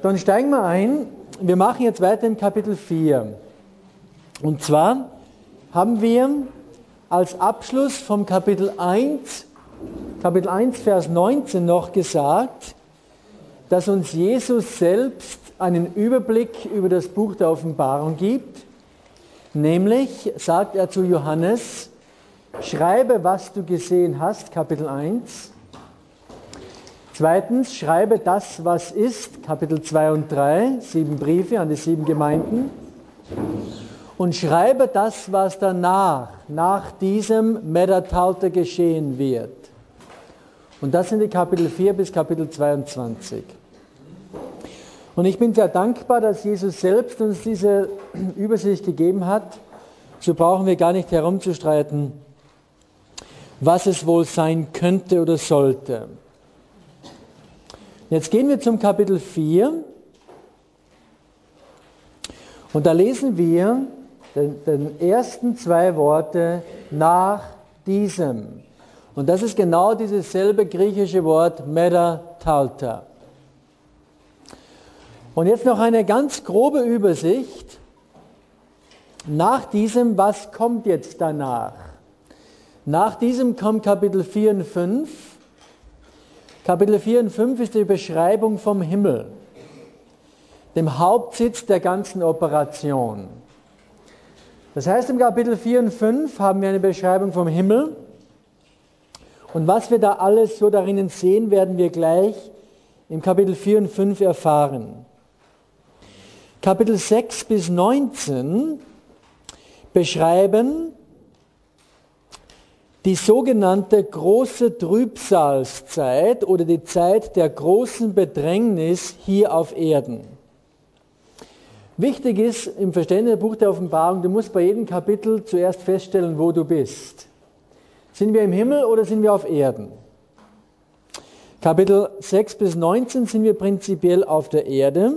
Dann steigen wir ein. Wir machen jetzt weiter im Kapitel 4. Und zwar haben wir als Abschluss vom Kapitel 1, Vers 19 noch gesagt, dass uns Jesus selbst einen Überblick über das Buch der Offenbarung gibt. Nämlich sagt er zu Johannes, schreibe, was du gesehen hast, Kapitel 1. Zweitens, schreibe das, was ist, Kapitel 2 und 3, 7 Briefe an die 7 Gemeinden. Und schreibe das, was danach, nach diesem Metatalter geschehen wird. Und das sind die Kapitel 4 bis Kapitel 22. Und ich bin sehr dankbar, dass Jesus selbst uns diese Übersicht gegeben hat. So brauchen wir gar nicht herumzustreiten, was es wohl sein könnte oder sollte. Jetzt gehen wir zum Kapitel 4 und da lesen wir den ersten 2 Worte nach diesem. Und das ist genau dieses selbe griechische Wort Metatalter. Und jetzt noch eine ganz grobe Übersicht. Nach diesem, was kommt jetzt danach? Nach diesem kommt Kapitel 4 und 5. Kapitel 4 und 5 ist die Beschreibung vom Himmel, dem Hauptsitz der ganzen Operation. Das heißt, im Kapitel 4 und 5 haben wir eine Beschreibung vom Himmel. Und was wir da alles so darin sehen, werden wir gleich im Kapitel 4 und 5 erfahren. Kapitel 6 bis 19 beschreiben die sogenannte große Trübsalzeit oder die Zeit der großen Bedrängnis hier auf Erden. Wichtig ist im Verständnis des Buch der Offenbarung, du musst bei jedem Kapitel zuerst feststellen, wo du bist. Sind wir im Himmel oder sind wir auf Erden? Kapitel 6 bis 19 sind wir prinzipiell auf der Erde.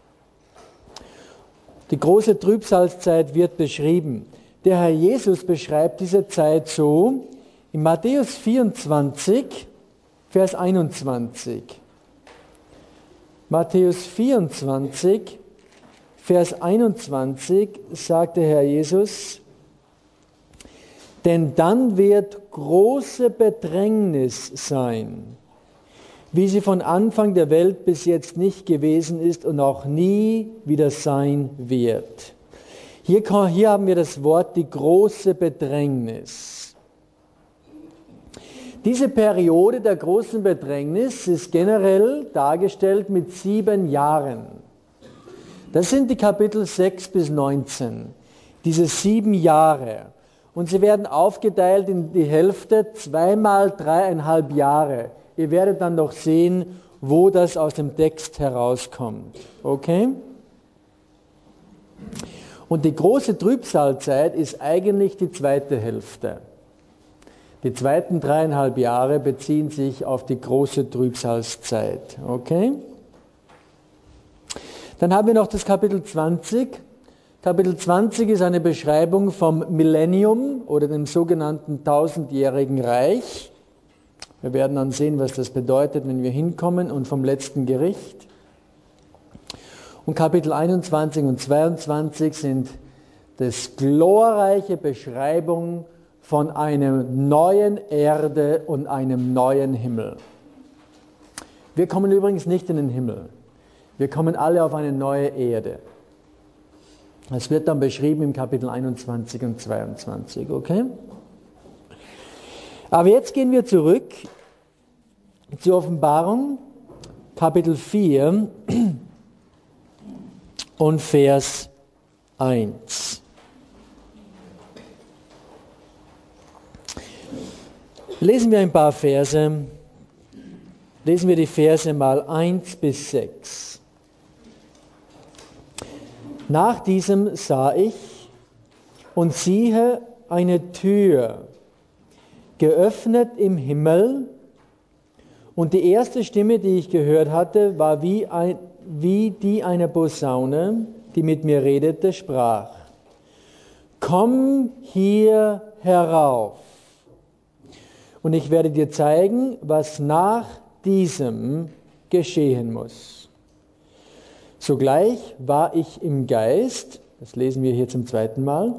Die große Trübsalzeit wird beschrieben. Der Herr Jesus beschreibt diese Zeit so in Matthäus 24, Vers 21. Matthäus 24, Vers 21 sagt der Herr Jesus, denn dann wird große Bedrängnis sein, wie sie von Anfang der Welt bis jetzt nicht gewesen ist und auch nie wieder sein wird. Hier haben wir das Wort die große Bedrängnis. Diese Periode der großen Bedrängnis ist generell dargestellt mit 7 Jahren. Das sind die Kapitel 6 bis 19, diese 7 Jahre. Und sie werden aufgeteilt in die Hälfte, 2 mal 3,5 Jahre. Ihr werdet dann noch sehen, wo das aus dem Text herauskommt. Okay? Und die große Trübsalzeit ist eigentlich die zweite Hälfte. Die zweiten 3,5 Jahre beziehen sich auf die große Trübsalzeit. Okay? Dann haben wir noch das Kapitel 20. Kapitel 20 ist eine Beschreibung vom Millennium oder dem sogenannten 1000-jährigen Reich. Wir werden dann sehen, was das bedeutet, wenn wir hinkommen, und vom letzten Gericht. Und Kapitel 21 und 22 sind das glorreiche Beschreibung von einer neuen Erde und einem neuen Himmel. Wir kommen übrigens nicht in den Himmel. Wir kommen alle auf eine neue Erde. Das wird dann beschrieben im Kapitel 21 und 22, okay? Aber jetzt gehen wir zurück zur Offenbarung, Kapitel 4 und Vers 1. Lesen wir ein paar Verse. Lesen wir die Verse mal 1 bis 6. Nach diesem sah ich und siehe eine Tür, geöffnet im Himmel, und die erste Stimme, die ich gehört hatte, war wie die einer Posaune, die mit mir redete, sprach: Komm hier herauf, und ich werde dir zeigen, was nach diesem geschehen muss. Sogleich war ich im Geist, das lesen wir hier zum zweiten Mal,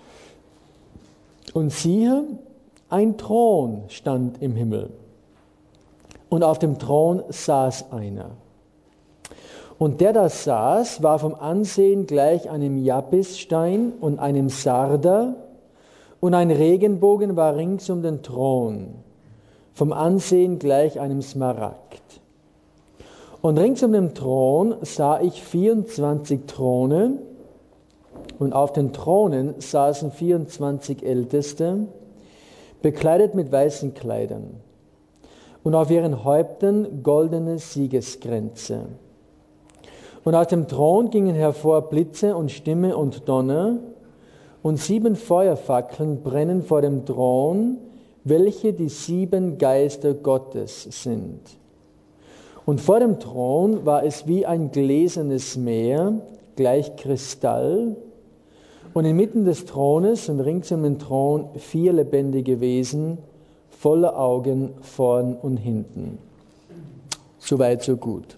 und siehe, ein Thron stand im Himmel. Und auf dem Thron saß einer. Und der da saß, war vom Ansehen gleich einem Japisstein und einem Sarder, und ein Regenbogen war rings um den Thron, vom Ansehen gleich einem Smaragd. Und rings um den Thron sah ich 24 Throne, und auf den Thronen saßen 24 Älteste, bekleidet mit weißen Kleidern, und auf ihren Häuptern goldene Siegeskränze. Und aus dem Thron gingen hervor Blitze und Stimme und Donner, und 7 Feuerfackeln brennen vor dem Thron, welche die 7 Geister Gottes sind. Und vor dem Thron war es wie ein gläsernes Meer, gleich Kristall, und inmitten des Thrones und rings um den Thron 4 lebendige Wesen, voller Augen vorn und hinten. Soweit, so gut.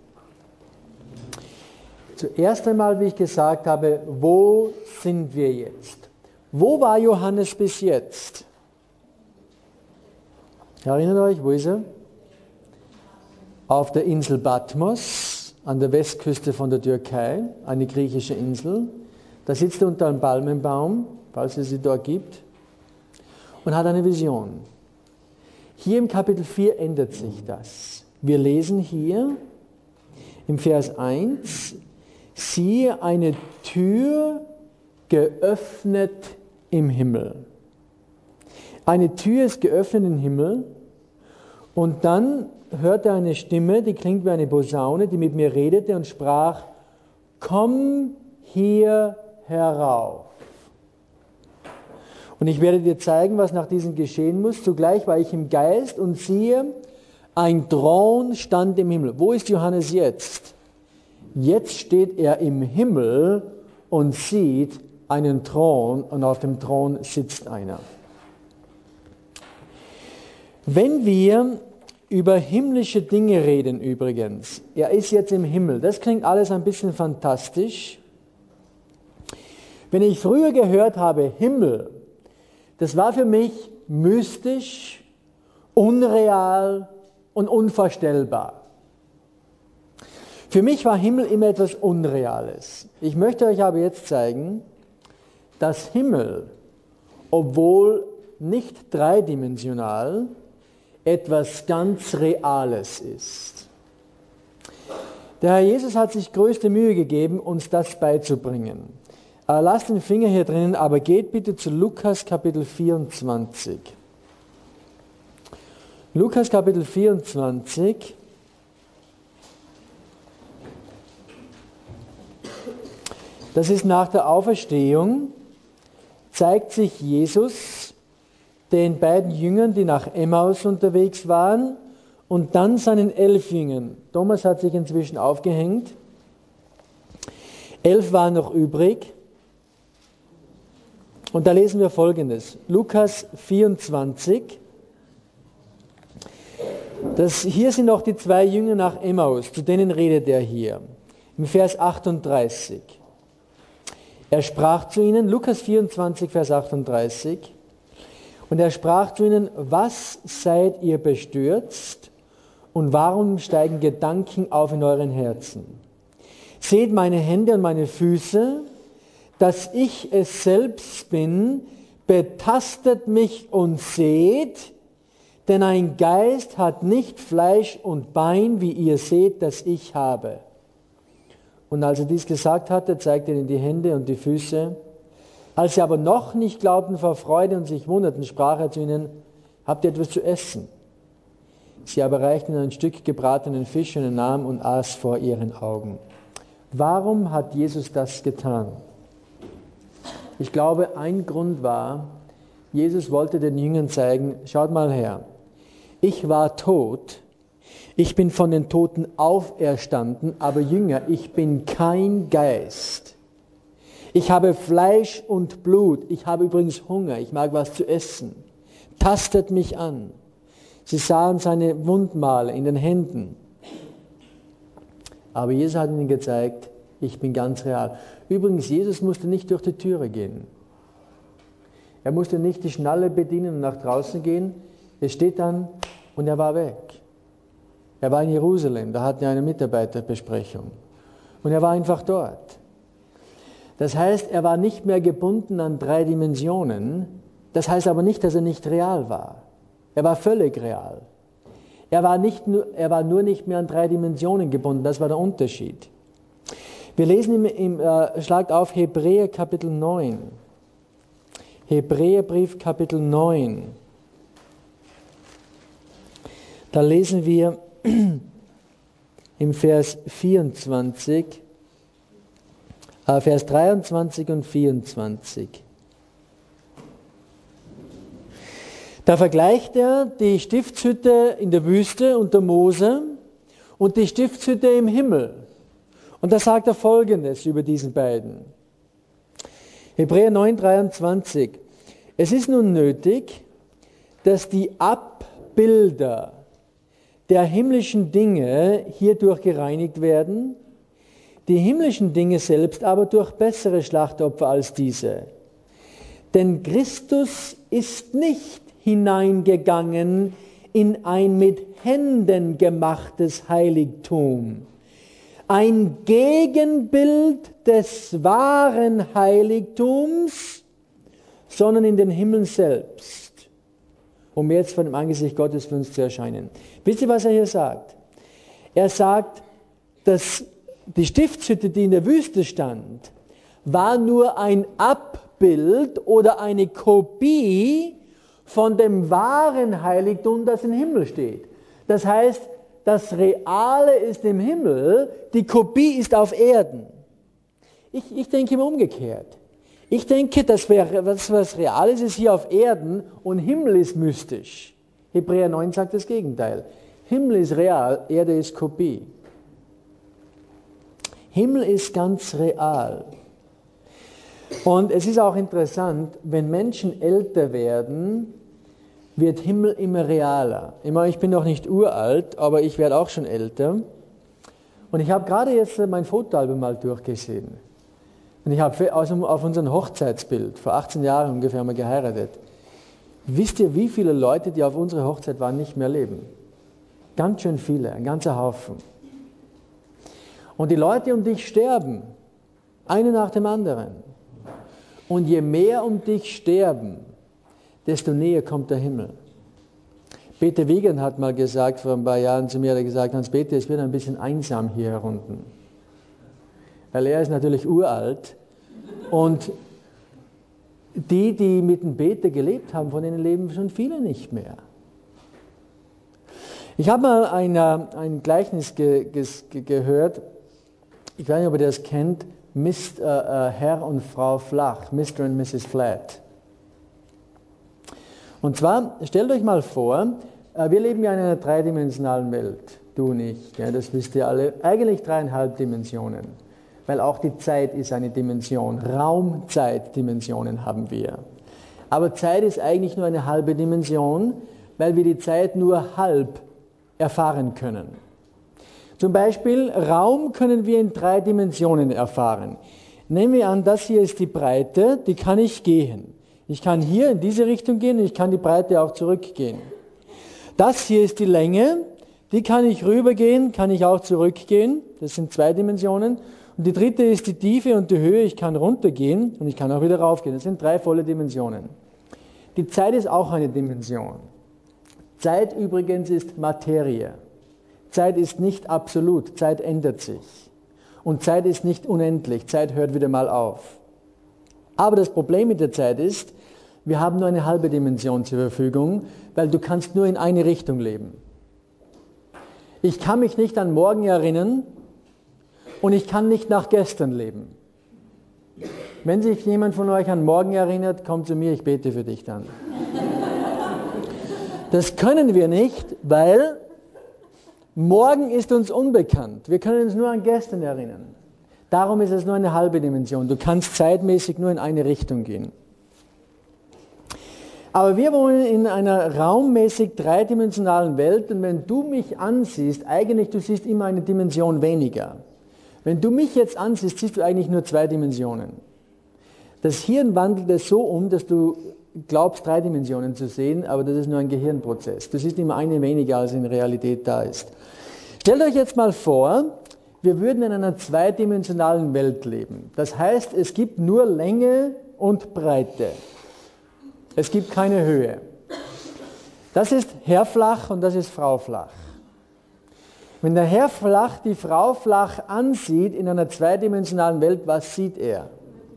Zuerst einmal, wie ich gesagt habe, wo sind wir jetzt? Wo war Johannes bis jetzt? Erinnert euch, wo ist er? Auf der Insel Patmos, an der Westküste von der Türkei, eine griechische Insel. Da sitzt er unter einem Palmenbaum, falls es sie dort gibt, und hat eine Vision. Hier im Kapitel 4 ändert sich das. Wir lesen hier im Vers 1, siehe eine Tür geöffnet im Himmel. Eine Tür ist geöffnet im Himmel, und dann hörte er eine Stimme, die klingt wie eine Posaune, die mit mir redete und sprach, komm hier herauf. Und ich werde dir zeigen, was nach diesem geschehen muss. Zugleich war ich im Geist und siehe, ein Thron stand im Himmel. Wo ist Johannes jetzt? Jetzt steht er im Himmel und sieht einen Thron, und auf dem Thron sitzt einer. Wenn wir über himmlische Dinge reden übrigens, er ist jetzt im Himmel, das klingt alles ein bisschen fantastisch. Wenn ich früher gehört habe, Himmel, das war für mich mystisch, unreal und unvorstellbar. Für mich war Himmel immer etwas Unreales. Ich möchte euch aber jetzt zeigen, dass Himmel, obwohl nicht dreidimensional, etwas ganz Reales ist. Der Herr Jesus hat sich größte Mühe gegeben, uns das beizubringen. Lasst den Finger hier drinnen, aber geht bitte zu Lukas Kapitel 24. Lukas Kapitel 24. Das ist nach der Auferstehung, zeigt sich Jesus den beiden Jüngern, die nach Emmaus unterwegs waren, und dann seinen 11 Jüngern. Thomas hat sich inzwischen aufgehängt. 11 waren noch übrig. Und da lesen wir Folgendes. Lukas 24. Hier sind noch die 2 Jünger nach Emmaus, zu denen redet er hier. Im Vers 38. Er sprach zu ihnen, Lukas 24, Vers 38, und er sprach zu ihnen, was seid ihr bestürzt und warum steigen Gedanken auf in euren Herzen? Seht meine Hände und meine Füße, dass ich es selbst bin, betastet mich und seht, denn ein Geist hat nicht Fleisch und Bein, wie ihr seht, das ich habe. Und als er dies gesagt hatte, zeigte er ihnen die Hände und die Füße. Als sie aber noch nicht glaubten vor Freude und sich wunderten, sprach er zu ihnen, habt ihr etwas zu essen? Sie aber reichten ein Stück gebratenen Fisch und er nahm und aß vor ihren Augen. Warum hat Jesus das getan? Ich glaube, ein Grund war, Jesus wollte den Jüngern zeigen, schaut mal her, ich war tot, ich bin von den Toten auferstanden, aber Jünger, ich bin kein Geist. Ich habe Fleisch und Blut, ich habe übrigens Hunger, ich mag was zu essen. Tastet mich an. Sie sahen seine Wundmale in den Händen. Aber Jesus hat ihnen gezeigt, Ich bin ganz real. Übrigens, Jesus musste nicht durch die Türe gehen. Er musste nicht die Schnalle bedienen und nach draußen gehen. Es steht dann, und er war weg. Er war in Jerusalem, da hatten wir eine Mitarbeiterbesprechung. Und er war einfach dort. Das heißt, er war nicht mehr gebunden an 3 Dimensionen. Das heißt aber nicht, dass er nicht real war. Er war völlig real. Er war nur nicht mehr an 3 Dimensionen gebunden. Das war der Unterschied. Wir lesen schlagt auf Hebräer Kapitel 9. Hebräerbrief Kapitel 9. Da lesen wir im Vers 24, Vers 23 und 24. Da vergleicht er die Stiftshütte in der Wüste unter Mose und die Stiftshütte im Himmel. Und da sagt er Folgendes über diesen beiden. Hebräer 9, 23. Es ist nun nötig, dass die Abbilder der himmlischen Dinge hierdurch gereinigt werden, die himmlischen Dinge selbst aber durch bessere Schlachtopfer als diese. Denn Christus ist nicht hineingegangen in ein mit Händen gemachtes Heiligtum, ein Gegenbild des wahren Heiligtums, sondern in den Himmel selbst, um jetzt vor dem Angesicht Gottes für uns zu erscheinen. Wisst ihr, was er hier sagt? Er sagt, dass die Stiftshütte, die in der Wüste stand, war nur ein Abbild oder eine Kopie von dem wahren Heiligtum, das im Himmel steht. Das heißt, das Reale ist im Himmel, die Kopie ist auf Erden. Ich denke immer umgekehrt. Ich denke, das was real ist, ist hier auf Erden und Himmel ist mystisch. Hebräer 9 sagt das Gegenteil. Himmel ist real, Erde ist Kopie. Himmel ist ganz real. Und es ist auch interessant, wenn Menschen älter werden, wird Himmel immer realer. Ich bin noch nicht uralt, aber ich werde auch schon älter. Und ich habe gerade jetzt mein Fotoalbum mal durchgesehen. Und ich habe auf unserem Hochzeitsbild, vor 18 Jahren ungefähr haben wir geheiratet. Wisst ihr, wie viele Leute, die auf unserer Hochzeit waren, nicht mehr leben? Ganz schön viele, ein ganzer Haufen. Und die Leute um dich sterben, eine nach dem anderen. Und je mehr um dich sterben, desto näher kommt der Himmel. Peter Wiegand hat mal gesagt, vor ein paar Jahren zu mir, hat er gesagt, Hans-Peter, es wird ein bisschen einsam hier herunten. Weil er ist natürlich uralt und die mit dem Peter gelebt haben, von denen leben schon viele nicht mehr. Ich habe mal ein Gleichnis gehört, ich weiß nicht, ob ihr das kennt, Herr und Frau Flach, Mr. und Mrs. Flat. Und zwar, stellt euch mal vor, wir leben ja in einer dreidimensionalen Welt, du und ich, ja, das wisst ihr alle, eigentlich 3,5 Dimensionen, weil auch die Zeit ist eine Dimension, Raum-Zeit-Dimensionen haben wir. Aber Zeit ist eigentlich nur eine halbe Dimension, weil wir die Zeit nur halb erfahren können. Zum Beispiel Raum können wir in 3 Dimensionen erfahren. Nehmen wir an, das hier ist die Breite, die kann ich gehen. Ich kann hier in diese Richtung gehen und ich kann die Breite auch zurückgehen. Das hier ist die Länge, die kann ich rübergehen, kann ich auch zurückgehen. Das sind 2 Dimensionen. Und die dritte ist die Tiefe und die Höhe, ich kann runtergehen und ich kann auch wieder raufgehen. Das sind 3 volle Dimensionen. Die Zeit ist auch eine Dimension. Zeit übrigens ist Materie. Zeit ist nicht absolut, Zeit ändert sich. Und Zeit ist nicht unendlich, Zeit hört wieder mal auf. Aber das Problem mit der Zeit ist, wir haben nur eine halbe Dimension zur Verfügung, weil du kannst nur in eine Richtung leben. Ich kann mich nicht an morgen erinnern und ich kann nicht nach gestern leben. Wenn sich jemand von euch an morgen erinnert, kommt zu mir, ich bete für dich dann. Das können wir nicht, weil morgen ist uns unbekannt. Wir können uns nur an gestern erinnern. Darum ist es nur eine halbe Dimension. Du kannst zeitmäßig nur in eine Richtung gehen. Aber wir wohnen in einer raummäßig dreidimensionalen Welt und wenn du mich ansiehst, eigentlich du siehst immer eine Dimension weniger. Wenn du mich jetzt ansiehst, siehst du eigentlich nur 2 Dimensionen. Das Hirn wandelt es so um, dass du glaubst, 3 Dimensionen zu sehen, aber das ist nur ein Gehirnprozess. Du siehst immer eine weniger, als in Realität da ist. Stellt euch jetzt mal vor, wir würden in einer zweidimensionalen Welt leben. Das heißt, es gibt nur Länge und Breite. Es gibt keine Höhe. Das ist Herr flach und das ist Frau flach. Wenn der Herr flach die Frau flach ansieht in einer zweidimensionalen Welt, was sieht er?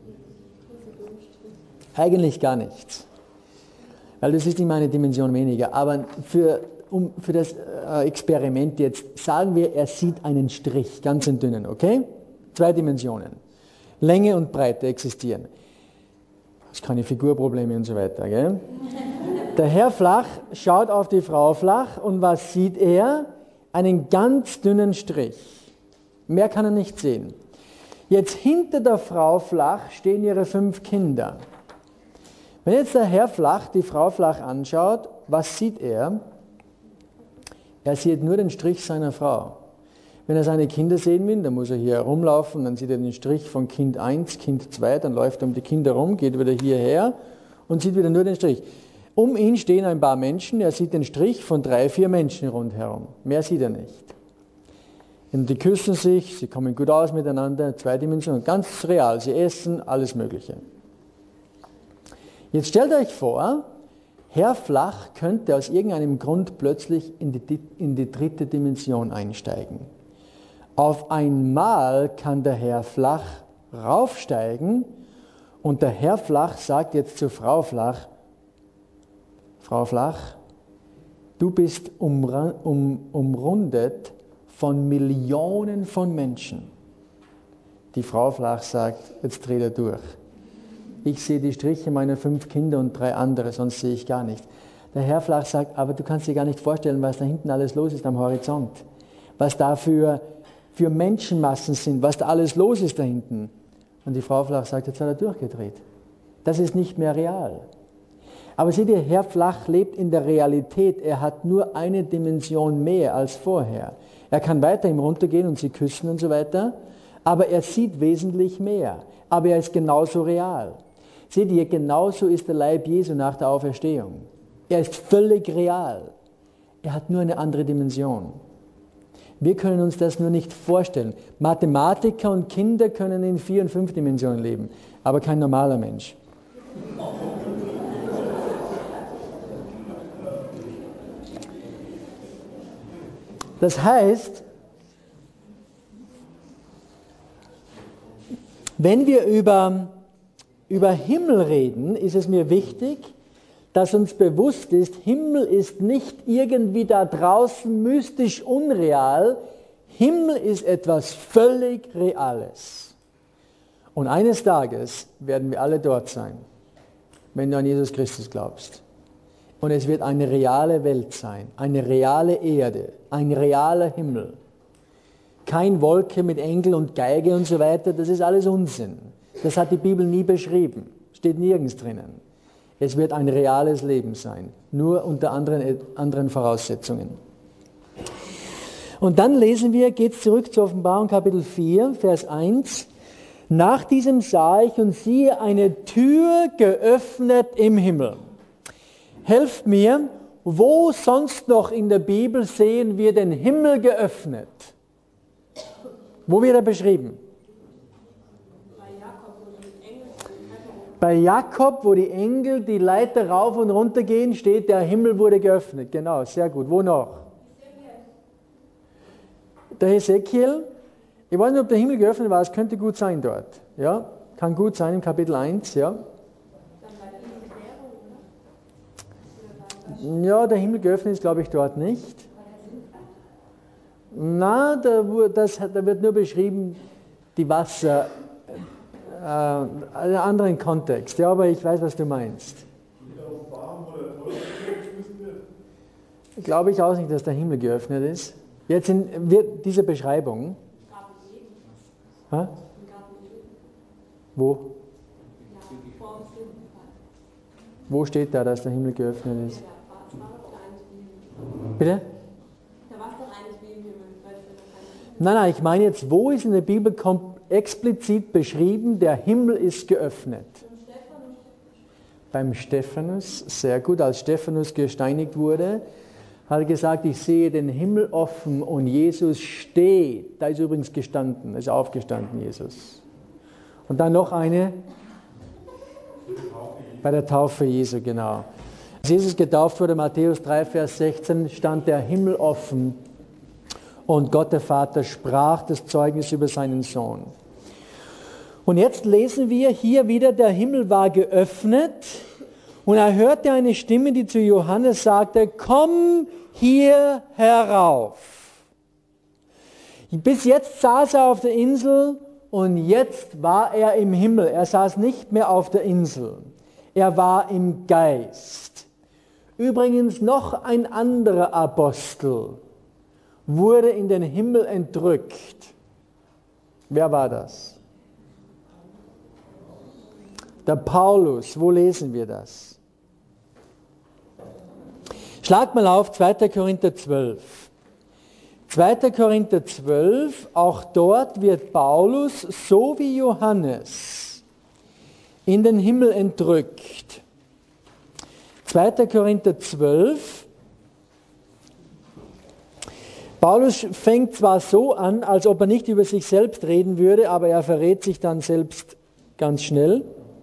Eigentlich gar nichts. Weil das ist immer eine Dimension weniger. Aber für das Experiment jetzt sagen wir, er sieht einen Strich, ganz einen dünnen, okay? 2 Dimensionen. Länge und Breite existieren. Das ist keine Figurprobleme und so weiter, gell? Der Herr flach schaut auf die Frau flach und was sieht er? Einen ganz dünnen Strich. Mehr kann er nicht sehen. Jetzt hinter der Frau flach stehen ihre 5 Kinder. Wenn jetzt der Herr flach die Frau flach anschaut, was sieht er? Er sieht nur den Strich seiner Frau. Wenn er seine Kinder sehen will, dann muss er hier herumlaufen, dann sieht er den Strich von Kind 1, Kind 2, dann läuft er um die Kinder rum, geht wieder hierher und sieht wieder nur den Strich. Um ihn stehen ein paar Menschen, er sieht den Strich von 3, 4 Menschen rundherum. Mehr sieht er nicht. Und die küssen sich, sie kommen gut aus miteinander, 2 Dimensionen, ganz real, sie essen, alles Mögliche. Jetzt stellt euch vor, Herr flach könnte aus irgendeinem Grund plötzlich in die 3. Dimension einsteigen. Auf einmal kann der Herr flach raufsteigen und der Herr flach sagt jetzt zur Frau flach, Frau flach, du bist umrundet von Millionen von Menschen. Die Frau flach sagt, jetzt dreht er durch. Ich sehe die Striche meiner 5 Kinder und 3 andere, sonst sehe ich gar nichts. Der Herr flach sagt, aber du kannst dir gar nicht vorstellen, was da hinten alles los ist am Horizont. Was da für Menschenmassen sind, was da alles los ist da hinten. Und die Frau flach sagt, jetzt hat er durchgedreht. Das ist nicht mehr real. Aber seht ihr, Herr flach lebt in der Realität. Er hat nur eine Dimension mehr als vorher. Er kann weiter ihm runtergehen und sie küssen und so weiter, aber er sieht wesentlich mehr. Aber er ist genauso real. Seht ihr, genauso ist der Leib Jesu nach der Auferstehung. Er ist völlig real. Er hat nur eine andere Dimension. Wir können uns das nur nicht vorstellen. Mathematiker und Kinder können in 4 und 5 Dimensionen leben, aber kein normaler Mensch. Das heißt, wenn wir über Himmel reden, ist es mir wichtig, dass uns bewusst ist, Himmel ist nicht irgendwie da draußen mystisch unreal. Himmel ist etwas völlig Reales. Und eines Tages werden wir alle dort sein, wenn du an Jesus Christus glaubst. Und es wird eine reale Welt sein, eine reale Erde, ein realer Himmel. Kein Wolke mit Engel und Geige und so weiter, das ist alles Unsinn. Das hat die Bibel nie beschrieben, steht nirgends drinnen. Es wird ein reales Leben sein, nur unter anderen Voraussetzungen. Und dann lesen wir, geht zurück zur Offenbarung Kapitel 4, Vers 1. Nach diesem sah ich und siehe eine Tür geöffnet im Himmel. Helft mir, wo sonst noch in der Bibel sehen wir den Himmel geöffnet? Wo wird er beschrieben? Bei Jakob, wo die Engel die Leiter rauf und runter gehen, steht, der Himmel wurde geöffnet. Genau, sehr gut. Wo noch? Der Hesekiel. Ich weiß nicht, ob der Himmel geöffnet war, es könnte gut sein dort. Ja, kann gut sein im Kapitel 1, ja. Ja, der Himmel geöffnet ist, glaube ich, dort nicht. Na, da wird nur beschrieben, die Wasser, einen anderen Kontext. Ja, aber ich weiß, was du meinst. Glaube ich auch nicht, dass der Himmel geöffnet ist. Jetzt wird diese Beschreibung. Wo? Wo steht da, dass der Himmel geöffnet ist? Bitte? Da war es doch eigentlich wie im Himmel. Nein, ich meine jetzt, wo ist in der Bibel explizit beschrieben, der Himmel ist geöffnet? Beim Stephanus, sehr gut. Als Stephanus gesteinigt wurde, hat er gesagt, ich sehe den Himmel offen und Jesus steht. Da ist übrigens gestanden, ist aufgestanden, Jesus. Und dann noch eine, bei der Taufe Jesu, genau. Als Jesus getauft wurde, Matthäus 3, Vers 16, stand der Himmel offen und Gott der Vater sprach das Zeugnis über seinen Sohn. Und jetzt lesen wir hier wieder, der Himmel war geöffnet und er hörte eine Stimme, die zu Johannes sagte, komm hier herauf. Bis jetzt saß er auf der Insel und jetzt war er im Himmel. Er saß nicht mehr auf der Insel. Er war im Geist. Übrigens noch ein anderer Apostel wurde in den Himmel entrückt. Wer war das? Der Paulus. Wo lesen wir das? Schlag mal auf 2. Korinther 12. 2. Korinther 12, auch dort wird Paulus, so wie Johannes, in den Himmel entrückt. 2. Korinther 12. Paulus fängt zwar so an, als ob er nicht über sich selbst reden würde, aber er verrät sich dann selbst ganz schnell.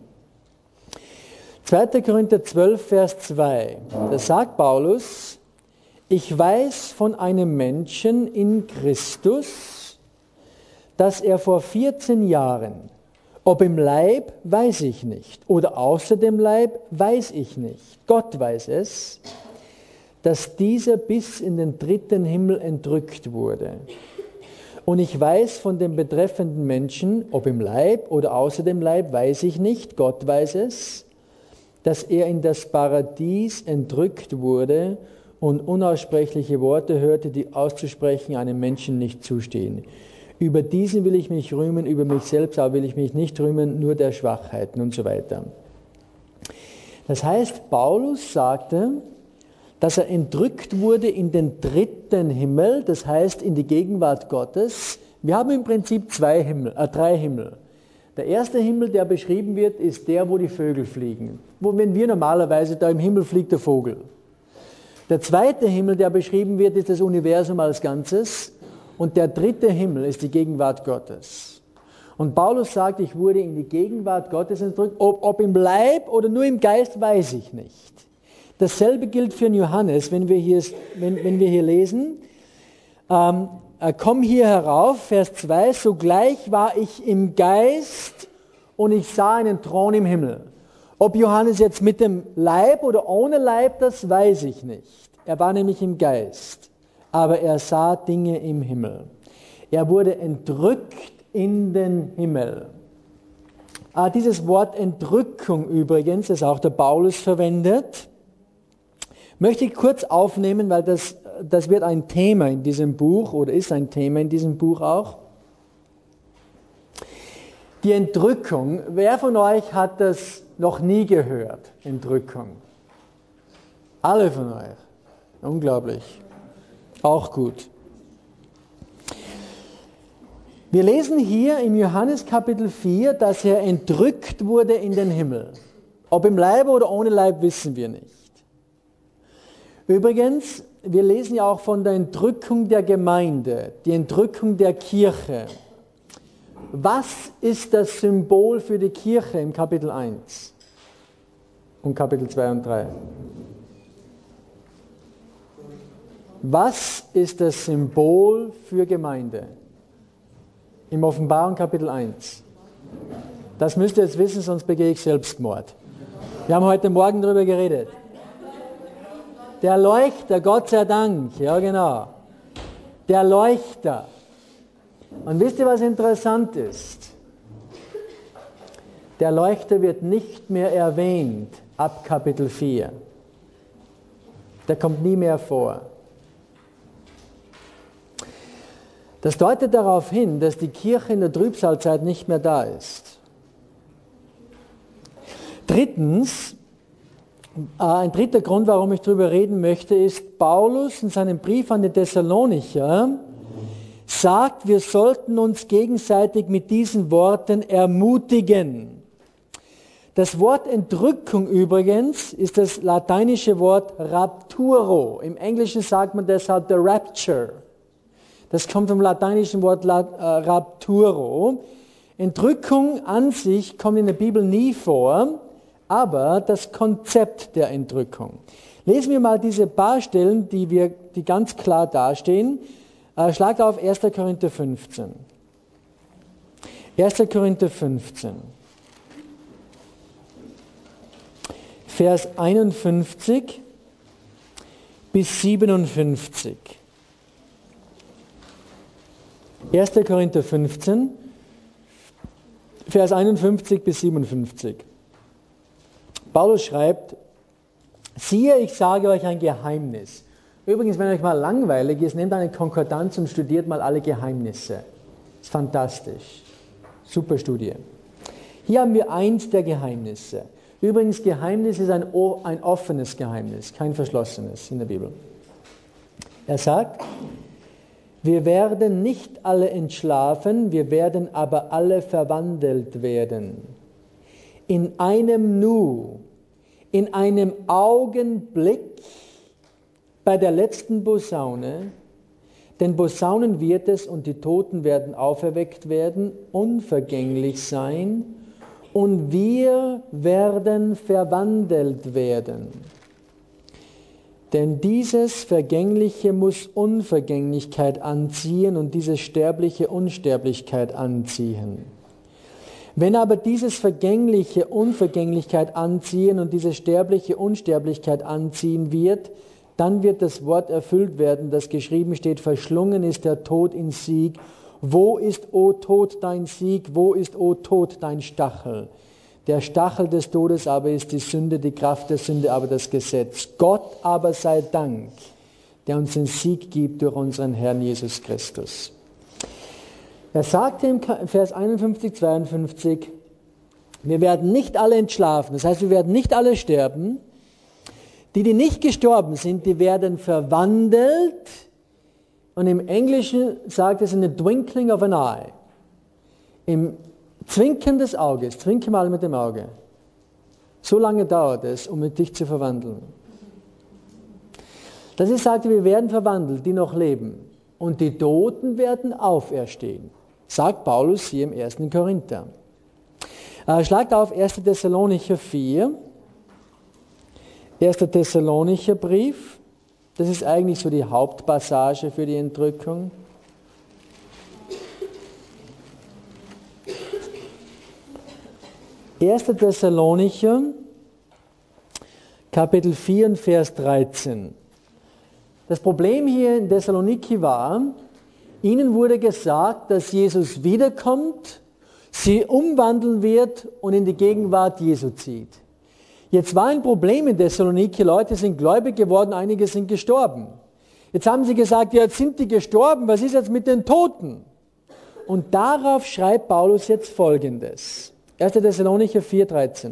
2. Korinther 12, Vers 2. Da sagt Paulus, ich weiß von einem Menschen in Christus, dass er vor 14 Jahren, ob im Leib, weiß ich nicht, oder außer dem Leib, weiß ich nicht, Gott weiß es, dass dieser bis in den 3. Himmel entrückt wurde. Und ich weiß von dem betreffenden Menschen, ob im Leib oder außer dem Leib, weiß ich nicht, Gott weiß es, dass er in das Paradies entrückt wurde und unaussprechliche Worte hörte, die auszusprechen einem Menschen nicht zustehen. Über diesen will ich mich rühmen, über mich selbst aber will ich mich nicht rühmen, nur der Schwachheiten und so weiter. Das heißt, Paulus sagte, dass er entrückt wurde in den 3. Himmel, das heißt in die Gegenwart Gottes. Wir haben im Prinzip 3 Himmel. Der erste Himmel, der beschrieben wird, ist der, wo die Vögel fliegen. Wenn wir normalerweise, da im Himmel fliegt der Vogel. Der zweite Himmel, der beschrieben wird, ist das Universum als Ganzes. Und der 3. Himmel ist die Gegenwart Gottes. Und Paulus sagt, ich wurde in die Gegenwart Gottes entrückt. Ob im Leib oder nur im Geist, weiß ich nicht. Dasselbe gilt für Johannes, wenn wir hier lesen. Komm hier herauf, Vers 2, sogleich war ich im Geist und ich sah einen Thron im Himmel. Ob Johannes jetzt mit dem Leib oder ohne Leib, das weiß ich nicht. Er war nämlich im Geist, aber er sah Dinge im Himmel. Er wurde entrückt in den Himmel. Dieses Wort Entrückung übrigens, das auch der Paulus verwendet, möchte ich kurz aufnehmen, weil das wird ein Thema in diesem Buch oder ist ein Thema in diesem Buch auch. Die Entrückung, wer von euch hat das noch nie gehört? Entrückung. Alle von euch. Unglaublich. Auch gut. Wir lesen hier im Johannes Kapitel 4, dass er entrückt wurde in den Himmel. Ob im Leib oder ohne Leib, wissen wir nicht. Übrigens, wir lesen ja auch von der Entrückung der Gemeinde, die Entrückung der Kirche. Was ist das Symbol für die Kirche im Kapitel 1 und Kapitel 2 und 3? Was ist das Symbol für Gemeinde? Im Offenbarung Kapitel 1. Das müsst ihr jetzt wissen, sonst begehe ich Selbstmord. Wir haben heute Morgen darüber geredet. Der Leuchter, Gott sei Dank, ja genau. Der Leuchter. Und wisst ihr, was interessant ist? Der Leuchter wird nicht mehr erwähnt ab Kapitel 4. Der kommt nie mehr vor. Das deutet darauf hin, dass die Kirche in der Trübsalzeit nicht mehr da ist. Drittens, ein dritter Grund, warum ich darüber reden möchte, ist, Paulus in seinem Brief an die Thessalonicher sagt, wir sollten uns gegenseitig mit diesen Worten ermutigen. Das Wort Entrückung übrigens ist das lateinische Wort rapturo. Im Englischen sagt man deshalb the rapture. Das kommt vom lateinischen Wort rapturo. Entrückung an sich kommt in der Bibel nie vor, aber das Konzept der Entrückung. Lesen wir mal diese paar Stellen, die ganz klar dastehen. Schlagt auf 1. Korinther 15. 1. Korinther 15. Vers 51 bis 57. 1. Korinther 15, Vers 51 bis 57. Paulus schreibt, siehe, ich sage euch ein Geheimnis. Übrigens, wenn euch mal langweilig ist, nehmt eine Konkordanz und studiert mal alle Geheimnisse. Ist fantastisch. Super Studie. Hier haben wir eins der Geheimnisse. Übrigens, Geheimnis ist ein offenes Geheimnis, kein verschlossenes in der Bibel. Er sagt, wir werden nicht alle entschlafen, wir werden aber alle verwandelt werden. In einem Nu, in einem Augenblick, bei der letzten Posaune, denn Posaunen wird es und die Toten werden auferweckt werden, unvergänglich sein und wir werden verwandelt werden. Denn dieses Vergängliche muss Unvergänglichkeit anziehen und dieses Sterbliche Unsterblichkeit anziehen. Wenn aber dieses Vergängliche Unvergänglichkeit anziehen und dieses Sterbliche Unsterblichkeit anziehen wird, dann wird das Wort erfüllt werden, das geschrieben steht, verschlungen ist der Tod in Sieg. Wo ist, o Tod, dein Sieg? Wo ist, o Tod, dein Stachel? Der Stachel des Todes aber ist die Sünde, die Kraft der Sünde aber das Gesetz. Gott aber sei Dank, der uns den Sieg gibt durch unseren Herrn Jesus Christus. Er sagte im Vers 51, 52, wir werden nicht alle entschlafen, das heißt, wir werden nicht alle sterben. Die nicht gestorben sind, die werden verwandelt. Und im Englischen sagt es in the twinkling of an eye. Im Zwinkern des Auges, zwinke mal mit dem Auge. So lange dauert es, um dich zu verwandeln. Das ist, sagte, wir werden verwandelt, die noch leben. Und die Toten werden auferstehen, sagt Paulus hier im 1. Korinther. Schlagt auf 1. Thessalonicher 4. 1. Thessalonicher Brief, das ist eigentlich so die Hauptpassage für die Entrückung. Erster Thessalonicher, Kapitel 4 und Vers 13. Das Problem hier in Thessaloniki war, ihnen wurde gesagt, dass Jesus wiederkommt, sie umwandeln wird und in die Gegenwart Jesu zieht. Jetzt war ein Problem in Thessaloniki, Leute sind gläubig geworden, einige sind gestorben. Jetzt haben sie gesagt, ja, jetzt sind die gestorben, was ist jetzt mit den Toten? Und darauf schreibt Paulus jetzt Folgendes. 1. Thessalonicher 4,13.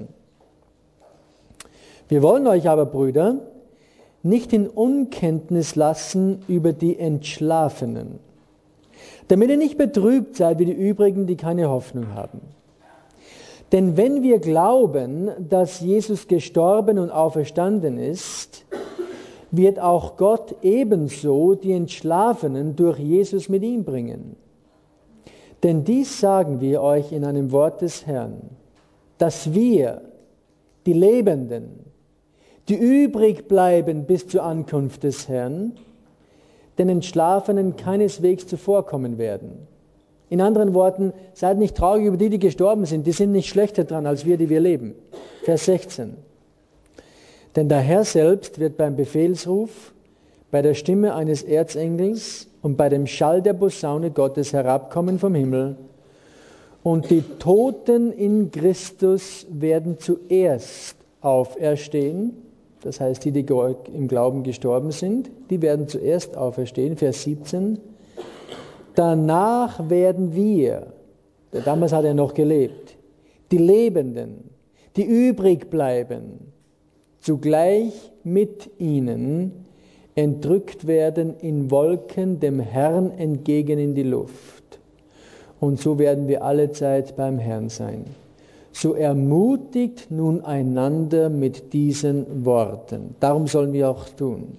Wir wollen euch aber, Brüder, nicht in Unkenntnis lassen über die Entschlafenen, damit ihr nicht betrübt seid wie die übrigen, die keine Hoffnung haben. Denn wenn wir glauben, dass Jesus gestorben und auferstanden ist, wird auch Gott ebenso die Entschlafenen durch Jesus mit ihm bringen. Denn dies sagen wir euch in einem Wort des Herrn, dass wir, die Lebenden, die übrig bleiben bis zur Ankunft des Herrn, den Entschlafenen keineswegs zuvorkommen werden. In anderen Worten, seid nicht traurig über die, die gestorben sind, die sind nicht schlechter dran als wir, die wir leben. Vers 16. Denn der Herr selbst wird beim Befehlsruf, bei der Stimme eines Erzengels und bei dem Schall der Posaune Gottes herabkommen vom Himmel. Und die Toten in Christus werden zuerst auferstehen. Das heißt, die, die im Glauben gestorben sind, die werden zuerst auferstehen. Vers 17. Danach werden wir, damals hat er noch gelebt, die Lebenden, die übrig bleiben, zugleich mit ihnen entrückt werden in Wolken dem Herrn entgegen in die Luft. Und so werden wir alle Zeit beim Herrn sein. So ermutigt nun einander mit diesen Worten. Darum sollen wir auch tun.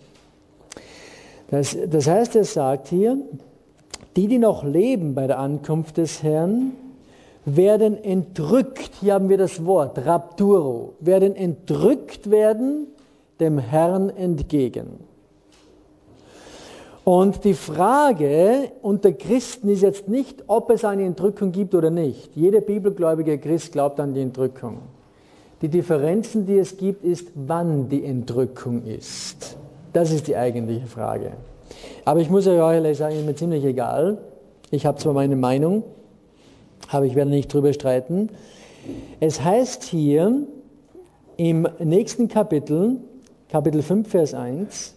Das heißt, er sagt hier, die noch leben bei der Ankunft des Herrn, werden entrückt, hier haben wir das Wort, Rapturo, werden entrückt werden dem Herrn entgegen. Und die Frage unter Christen ist jetzt nicht, ob es eine Entrückung gibt oder nicht. Jeder bibelgläubige Christ glaubt an die Entrückung. Die Differenzen, die es gibt, ist, wann die Entrückung ist. Das ist die eigentliche Frage. Aber ich muss euch ehrlich sagen, ist mir ziemlich egal. Ich habe zwar meine Meinung, aber ich werde nicht drüber streiten. Es heißt hier im nächsten Kapitel, Kapitel 5, Vers 1,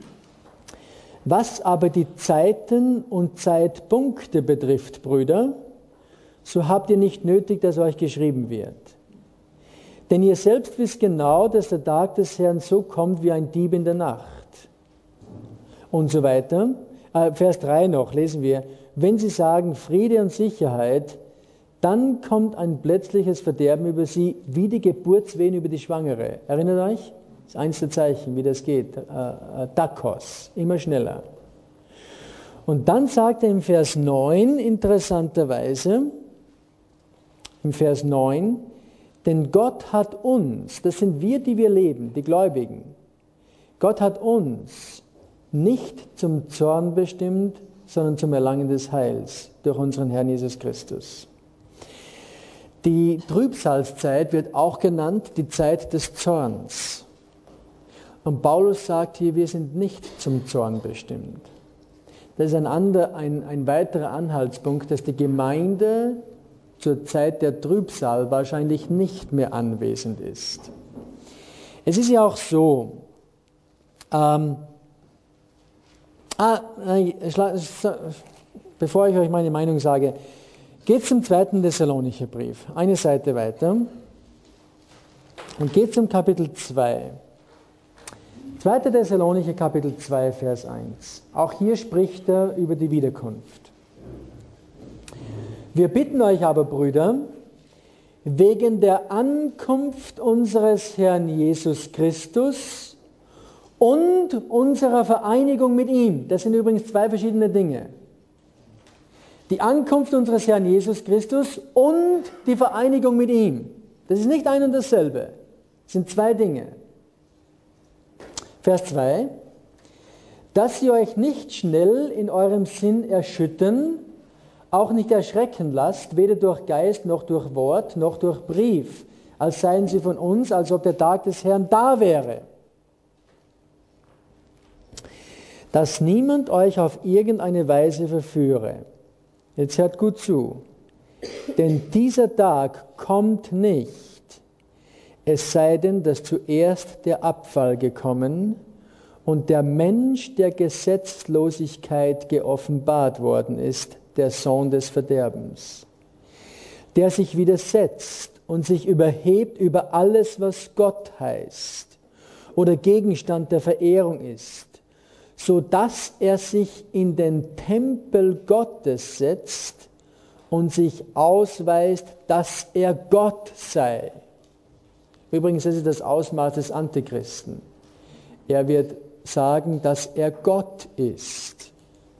was aber die Zeiten und Zeitpunkte betrifft, Brüder, so habt ihr nicht nötig, dass euch geschrieben wird. Denn ihr selbst wisst genau, dass der Tag des Herrn so kommt wie ein Dieb in der Nacht. Und so weiter. Vers 3 noch, lesen wir. Wenn sie sagen Friede und Sicherheit, dann kommt ein plötzliches Verderben über sie, wie die Geburtswehen über die Schwangere. Erinnert euch? Das ist eins der Zeichen, wie das geht. Dakos, immer schneller. Und dann sagt er im Vers 9, interessanterweise, im Vers 9, denn Gott hat uns, das sind wir, die wir leben, die Gläubigen, Gott hat uns nicht zum Zorn bestimmt, sondern zum Erlangen des Heils durch unseren Herrn Jesus Christus. Die Trübsalzeit wird auch genannt die Zeit des Zorns. Und Paulus sagt hier, wir sind nicht zum Zorn bestimmt. Das ist ein weiterer Anhaltspunkt, dass die Gemeinde zur Zeit der Trübsal wahrscheinlich nicht mehr anwesend ist. Es ist ja auch so, bevor ich euch meine Meinung sage, geht zum 2. Thessalonicher Brief, eine Seite weiter, und geht zum Kapitel 2. 2. Thessalonicher Kapitel 2, Vers 1. Auch hier spricht er über die Wiederkunft. Wir bitten euch aber, Brüder, wegen der Ankunft unseres Herrn Jesus Christus und unserer Vereinigung mit ihm. Das sind übrigens zwei verschiedene Dinge. Die Ankunft unseres Herrn Jesus Christus und die Vereinigung mit ihm. Das ist nicht ein und dasselbe. Das sind zwei Dinge. Vers 2. Dass ihr euch nicht schnell in eurem Sinn erschüttern, auch nicht erschrecken lasst, weder durch Geist, noch durch Wort, noch durch Brief, als seien sie von uns, als ob der Tag des Herrn da wäre. Dass niemand euch auf irgendeine Weise verführe. Jetzt hört gut zu. Denn dieser Tag kommt nicht, es sei denn, dass zuerst der Abfall gekommen und der Mensch der Gesetzlosigkeit geoffenbart worden ist, der Sohn des Verderbens, der sich widersetzt und sich überhebt über alles, was Gott heißt oder Gegenstand der Verehrung ist, so dass er sich in den Tempel Gottes setzt und sich ausweist, dass er Gott sei. Übrigens, das ist das Ausmaß des Antichristen. Er wird sagen, dass er Gott ist.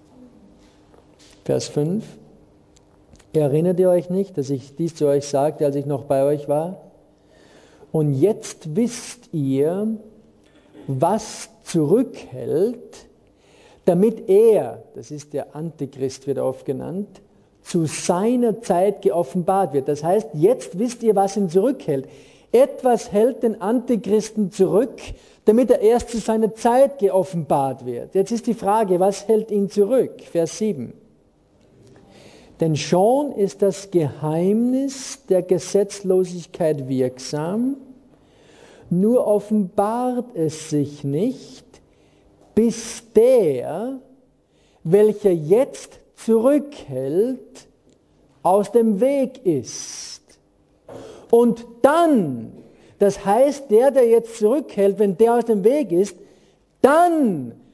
Vers 5. Erinnert ihr euch nicht, dass ich dies zu euch sagte, als ich noch bei euch war? Und jetzt wisst ihr, was zurückhält, damit er, das ist der Antichrist, wird oft genannt, zu seiner Zeit geoffenbart wird. Das heißt, jetzt wisst ihr, was ihn zurückhält. Etwas hält den Antichristen zurück, damit er erst zu seiner Zeit geoffenbart wird. Jetzt ist die Frage, was hält ihn zurück? Vers 7. Denn schon ist das Geheimnis der Gesetzlosigkeit wirksam, nur offenbart es sich nicht, bis der, welcher jetzt zurückhält, aus dem Weg ist. Und dann, das heißt, der jetzt zurückhält, wenn der aus dem Weg ist, dann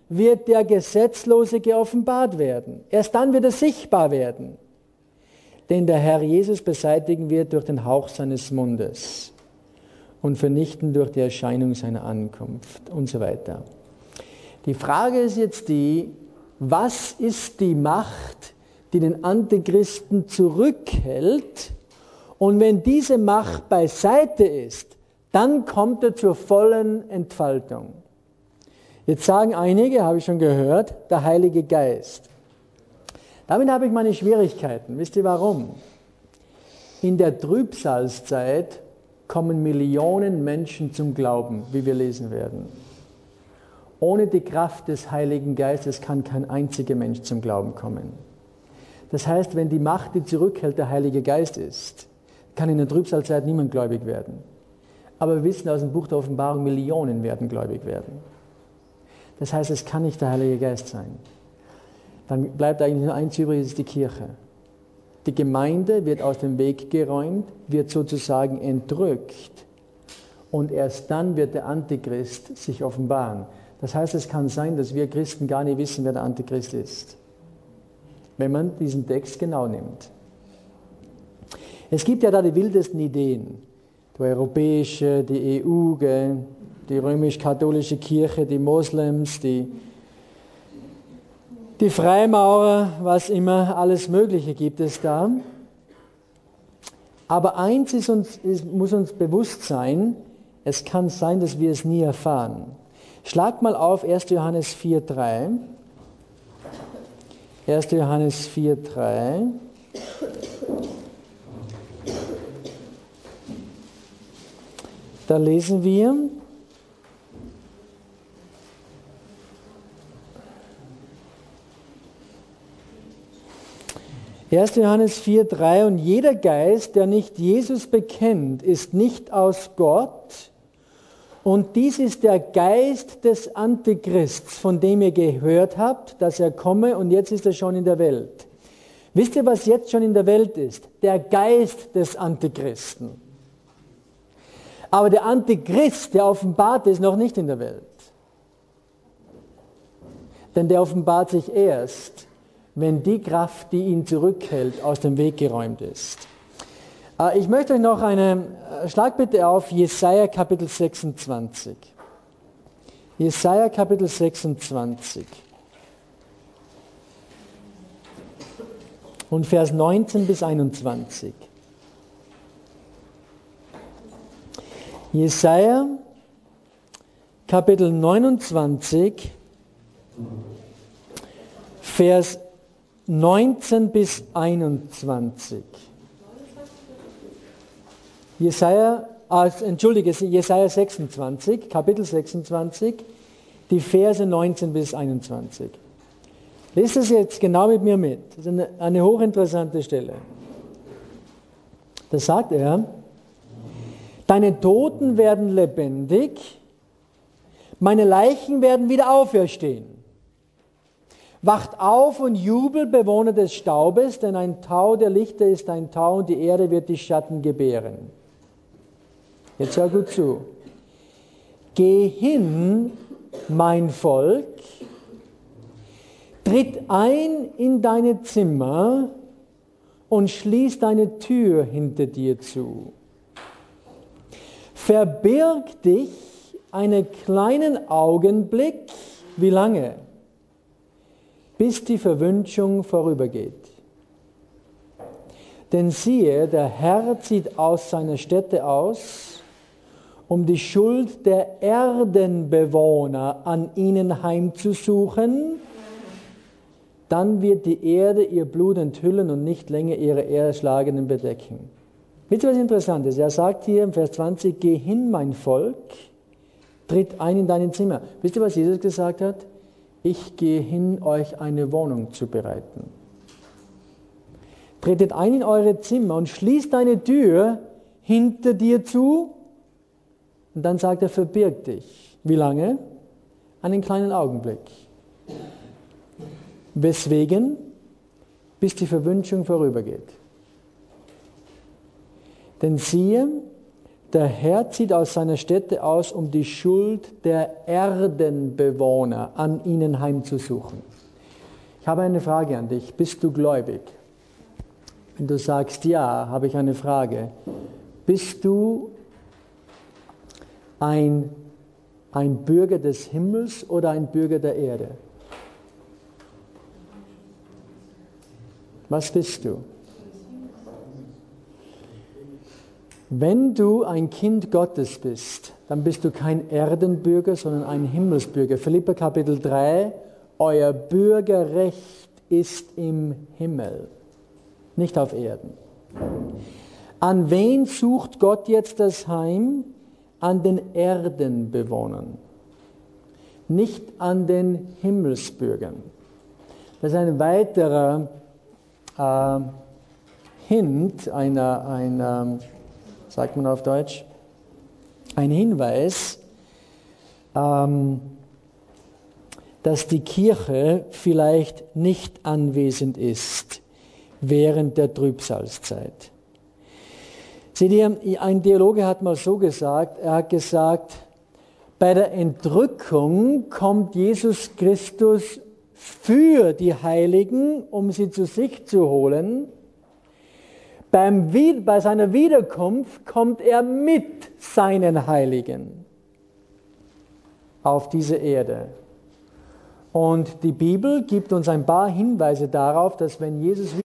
wird der Gesetzlose geoffenbart werden. Erst dann wird er sichtbar werden, den der Herr Jesus beseitigen wird durch den Hauch seines Mundes und vernichten durch die Erscheinung seiner Ankunft und so weiter. Die Frage ist jetzt die, was ist die Macht, die den Antichristen zurückhält? Und wenn diese Macht beiseite ist, dann kommt er zur vollen Entfaltung. Jetzt sagen einige, habe ich schon gehört, der Heilige Geist. Damit habe ich meine Schwierigkeiten. Wisst ihr warum? In der Trübsalzeit kommen Millionen Menschen zum Glauben, wie wir lesen werden. Ohne die Kraft des Heiligen Geistes kann kein einziger Mensch zum Glauben kommen. Das heißt, wenn die Macht, die zurückhält, der Heilige Geist ist, kann in der Trübsalzeit niemand gläubig werden. Aber wir wissen aus dem Buch der Offenbarung, Millionen werden gläubig werden. Das heißt, es kann nicht der Heilige Geist sein. Dann bleibt eigentlich nur eins übrig, das ist die Kirche. Die Gemeinde wird aus dem Weg geräumt, wird sozusagen entrückt und erst dann wird der Antichrist sich offenbaren. Das heißt, es kann sein, dass wir Christen gar nicht wissen, wer der Antichrist ist, wenn man diesen Text genau nimmt. Es gibt ja da die wildesten Ideen. Die europäische, die EU, die römisch-katholische Kirche, die Moslems, die Freimaurer, was immer, alles Mögliche gibt es da. Aber eins muss uns bewusst sein, es kann sein, dass wir es nie erfahren. Schlag mal auf 1. Johannes 4,3. 1. Johannes 4,3. Da lesen wir, Johannes 4,3: Und jeder Geist, der nicht Jesus bekennt, ist nicht aus Gott. Und dies ist der Geist des Antichrists, von dem ihr gehört habt, dass er komme, und jetzt ist er schon in der Welt. Wisst ihr, was jetzt schon in der Welt ist? Der Geist des Antichristen. Aber der Antichrist, der offenbart ist, noch nicht in der Welt. Denn der offenbart sich erst, wenn die Kraft, die ihn zurückhält, aus dem Weg geräumt ist. Ich möchte euch noch schlag bitte auf Jesaja Kapitel 26. Jesaja Kapitel 26. Und Vers 19 bis 21. Jesaja Kapitel 29, Vers 19 bis 21. Jesaja 26, Kapitel 26, die Verse 19 bis 21. Lest es jetzt genau mit mir mit. Das ist eine hochinteressante Stelle. Da sagt er: Deine Toten werden lebendig, meine Leichen werden wieder auferstehen. Wacht auf und jubel, Bewohner des Staubes, denn ein Tau der Lichter ist ein Tau und die Erde wird die Schatten gebären. Jetzt hör gut zu. Geh hin, mein Volk, tritt ein in deine Zimmer und schließ deine Tür hinter dir zu. Verbirg dich einen kleinen Augenblick, wie lange? Bis die Verwünschung vorübergeht. Denn siehe, der Herr zieht aus seiner Stätte aus, um die Schuld der Erdenbewohner an ihnen heimzusuchen. Dann wird die Erde ihr Blut enthüllen und nicht länger ihre Erschlagenen bedecken. Wisst ihr, was interessant ist? Er sagt hier im Vers 20, geh hin, mein Volk, tritt ein in dein Zimmer. Wisst ihr, was Jesus gesagt hat? Ich gehe hin, euch eine Wohnung zu bereiten. Tretet ein in eure Zimmer und schließt deine Tür hinter dir zu. Und dann sagt er, verbirg dich. Wie lange? Einen kleinen Augenblick. Weswegen? Bis die Verwünschung vorübergeht. Denn siehe, Der Herr zieht aus seiner Stätte aus, um die Schuld der Erdenbewohner an ihnen heimzusuchen. Ich habe eine Frage an dich. Bist du gläubig? Wenn du sagst ja, habe ich eine Frage. Bist du ein Bürger des Himmels oder ein Bürger der Erde? Was bist du? Wenn du ein Kind Gottes bist, dann bist du kein Erdenbürger, sondern ein Himmelsbürger. Philipper Kapitel 3, euer Bürgerrecht ist im Himmel, nicht auf Erden. An wen sucht Gott jetzt das Heim? An den Erdenbewohnern, nicht an den Himmelsbürgern. Das ist ein weiterer Hint, sagt man auf Deutsch, ein Hinweis, dass die Kirche vielleicht nicht anwesend ist während der Trübsalzeit. Seht ihr, ein Theologe hat mal so gesagt, er hat gesagt, bei der Entrückung kommt Jesus Christus für die Heiligen, um sie zu sich zu holen. Bei seiner Wiederkunft kommt er mit seinen Heiligen auf diese Erde. Und die Bibel gibt uns ein paar Hinweise darauf, dass wenn Jesus